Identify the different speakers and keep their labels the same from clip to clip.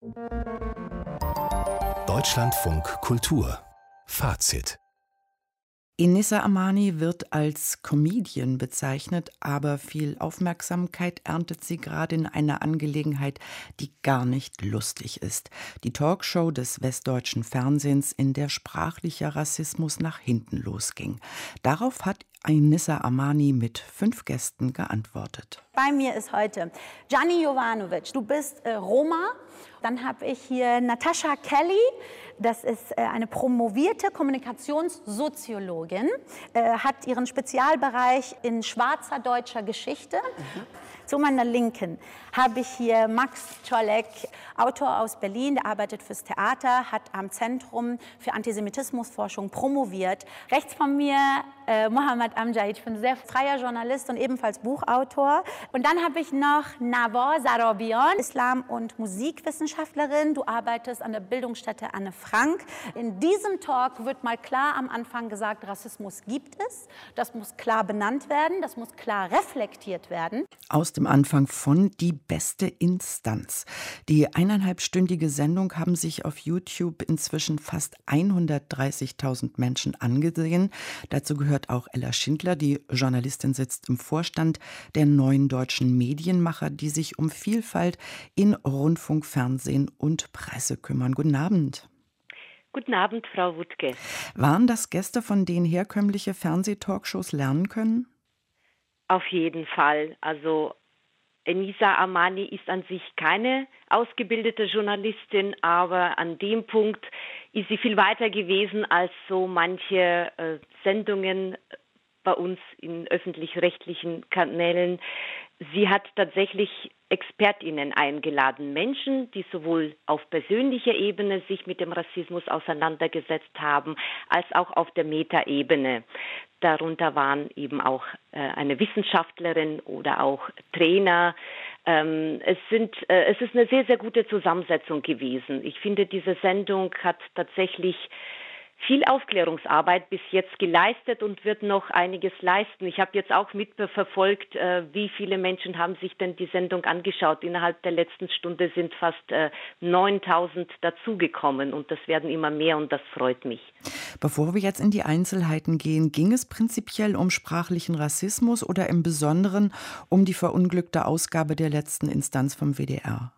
Speaker 1: Deutschlandfunk Kultur Fazit.
Speaker 2: Enissa Amani wird als Comedian bezeichnet, aber viel Aufmerksamkeit erntet sie gerade in einer Angelegenheit, die gar nicht lustig ist. Die Talkshow des westdeutschen Fernsehens, in der sprachlicher Rassismus nach hinten losging. Darauf hat Enissa Amani mit 5 Gästen geantwortet.
Speaker 3: Bei mir ist heute Gianni Jovanovic. Du bist Roma. Dann habe ich hier Natascha Kelly. Das ist eine promovierte Kommunikationssoziologin, hat ihren Spezialbereich in schwarzer deutscher Geschichte. Zu meiner Linken habe ich hier Max Czolek, Autor aus Berlin, der arbeitet fürs Theater, hat am Zentrum für Antisemitismusforschung promoviert. Rechts von mir Mohammed Amjad, ich bin sehr freier Journalist und ebenfalls Buchautor. Und dann habe ich noch Nawar Zarabian, Islam- und Musikwissenschaftlerin. Du arbeitest an der Bildungsstätte Anne Frank. In diesem Talk wird mal klar am Anfang gesagt, Rassismus gibt es. Das muss klar benannt werden, das muss klar reflektiert werden.
Speaker 2: Aus dem Anfang von Die beste Instanz. Die 1,5-stündige Sendung haben sich auf YouTube inzwischen fast 130.000 Menschen angesehen. Dazu gehört auch Ella Schindler, die Journalistin, sitzt im Vorstand der Neuen Deutschen Medienmacher, die sich um Vielfalt in Rundfunk, Fernsehen und Presse kümmern. Guten Abend.
Speaker 4: Guten Abend, Frau Wuttke.
Speaker 2: Waren das Gäste, von denen herkömmliche Fernsehtalkshows lernen können?
Speaker 4: Auf jeden Fall. Also Enissa Amani ist an sich keine ausgebildete Journalistin, aber an dem Punkt ist sie viel weiter gewesen als so manche Sendungen bei uns in öffentlich-rechtlichen Kanälen. Sie hat tatsächlich ExpertInnen eingeladen, Menschen, die sowohl auf persönlicher Ebene sich mit dem Rassismus auseinandergesetzt haben, als auch auf der Metaebene. Darunter waren eben auch eine Wissenschaftlerin oder auch Trainer. Es ist eine sehr, sehr gute Zusammensetzung gewesen. Ich finde, diese Sendung hat tatsächlich viel Aufklärungsarbeit bis jetzt geleistet und wird noch einiges leisten. Ich habe jetzt auch mitverfolgt, wie viele Menschen haben sich denn die Sendung angeschaut. Innerhalb der letzten Stunde sind fast 9.000 dazugekommen und das werden immer mehr und das freut mich.
Speaker 2: Bevor wir jetzt in die Einzelheiten gehen, ging es prinzipiell um sprachlichen Rassismus oder im Besonderen um die verunglückte Ausgabe der letzten Instanz vom WDR?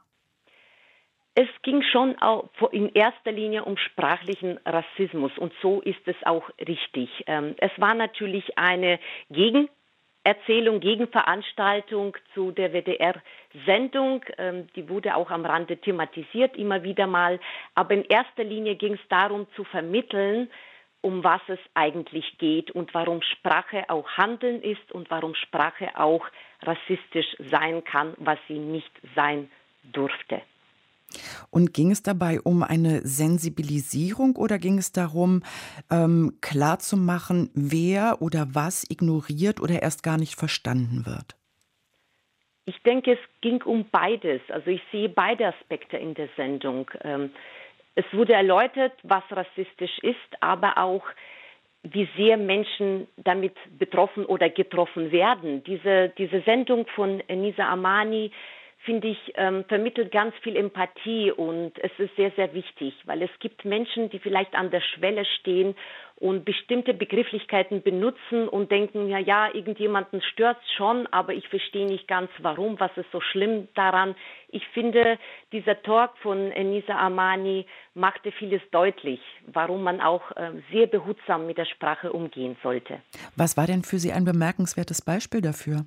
Speaker 4: Es ging schon auch in erster Linie um sprachlichen Rassismus und so ist es auch richtig. Es war natürlich eine Gegenerzählung, Gegenveranstaltung zu der WDR-Sendung. Die wurde auch am Rande thematisiert, immer wieder mal. Aber in erster Linie ging es darum zu vermitteln, um was es eigentlich geht und warum Sprache auch Handeln ist und warum Sprache auch rassistisch sein kann, was sie nicht sein durfte.
Speaker 2: Und ging es dabei um eine Sensibilisierung oder ging es darum, klarzumachen, wer oder was ignoriert oder erst gar nicht verstanden wird?
Speaker 4: Ich denke, es ging um beides. Also ich sehe beide Aspekte in der Sendung. Es wurde erläutert, was rassistisch ist, aber auch, wie sehr Menschen damit betroffen oder getroffen werden. Diese Sendung von Enissa Amani, finde ich, vermittelt ganz viel Empathie und es ist sehr, sehr wichtig, weil es gibt Menschen, die vielleicht an der Schwelle stehen und bestimmte Begrifflichkeiten benutzen und denken, ja, irgendjemanden stört es schon, aber ich verstehe nicht ganz warum, was ist so schlimm daran. Ich finde, dieser Talk von Enissa Amani machte vieles deutlich, warum man auch sehr behutsam mit der Sprache umgehen sollte.
Speaker 2: Was war denn für Sie ein bemerkenswertes Beispiel dafür?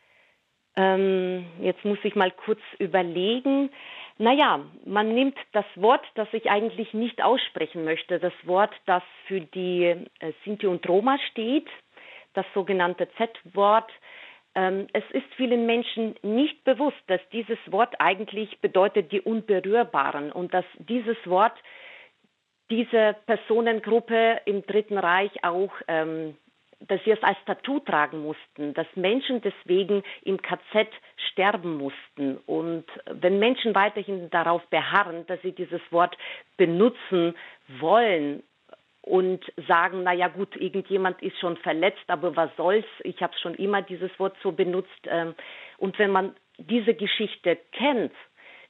Speaker 4: Jetzt muss ich mal kurz überlegen. Naja, man nimmt das Wort, das ich eigentlich nicht aussprechen möchte, das Wort, das für die Sinti und Roma steht, das sogenannte Z-Wort. Es ist vielen Menschen nicht bewusst, dass dieses Wort eigentlich bedeutet die Unberührbaren und dass dieses Wort diese Personengruppe im Dritten Reich auch dass sie es als Tattoo tragen mussten, dass Menschen deswegen im KZ sterben mussten. Und wenn Menschen weiterhin darauf beharren, dass sie dieses Wort benutzen wollen und sagen, naja gut, irgendjemand ist schon verletzt, aber was soll's, ich habe schon immer dieses Wort so benutzt. Und wenn man diese Geschichte kennt,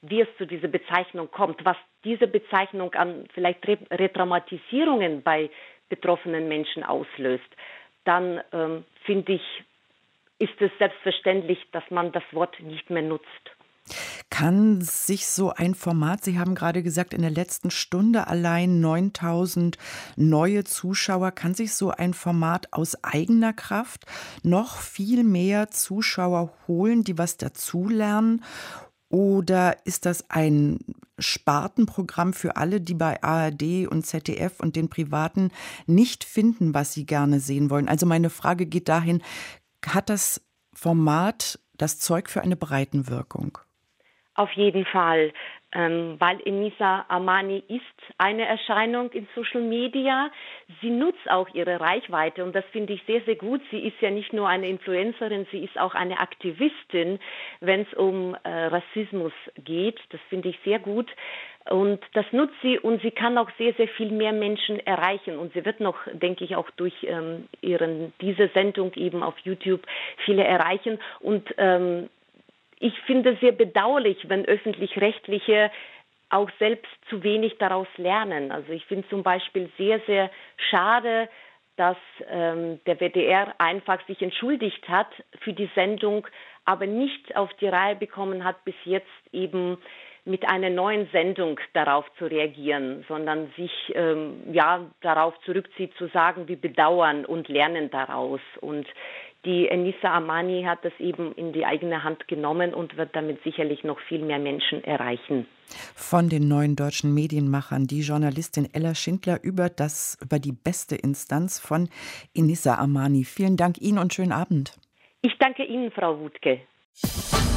Speaker 4: wie es zu dieser Bezeichnung kommt, was diese Bezeichnung an vielleicht Retraumatisierungen bei betroffenen Menschen auslöst, dann finde ich, ist es selbstverständlich, dass man das Wort nicht mehr nutzt.
Speaker 2: Kann sich so ein Format, Sie haben gerade gesagt, in der letzten Stunde allein 9.000 neue Zuschauer, kann sich so ein Format aus eigener Kraft noch viel mehr Zuschauer holen, die was dazulernen? Oder ist das ein Spartenprogramm für alle, die bei ARD und ZDF und den Privaten nicht finden, was sie gerne sehen wollen? Also meine Frage geht dahin, hat das Format das Zeug für eine Breitenwirkung?
Speaker 4: Auf jeden Fall, weil Enisa Amani ist eine Erscheinung in Social Media. Sie nutzt auch ihre Reichweite und das finde ich sehr, sehr gut. Sie ist ja nicht nur eine Influencerin, sie ist auch eine Aktivistin, wenn es um Rassismus geht. Das finde ich sehr gut. Und das nutzt sie und sie kann auch sehr, sehr viel mehr Menschen erreichen. Und sie wird noch, denke ich, auch durch diese Sendung eben auf YouTube viele erreichen. Und ich finde es sehr bedauerlich, wenn Öffentlich-Rechtliche auch selbst zu wenig daraus lernen. Also ich finde zum Beispiel sehr, sehr schade, dass der WDR einfach sich entschuldigt hat für die Sendung, aber nicht auf die Reihe bekommen hat, bis jetzt eben mit einer neuen Sendung darauf zu reagieren, sondern sich darauf zurückzieht, zu sagen, wir bedauern und lernen daraus. Und die Enisa Amani hat das eben in die eigene Hand genommen und wird damit sicherlich noch viel mehr Menschen erreichen.
Speaker 2: Von den neuen deutschen Medienmachern, die Journalistin Ella Schindler über die beste Instanz von Enisa Amani. Vielen Dank Ihnen und schönen Abend.
Speaker 4: Ich danke Ihnen, Frau Wuttke.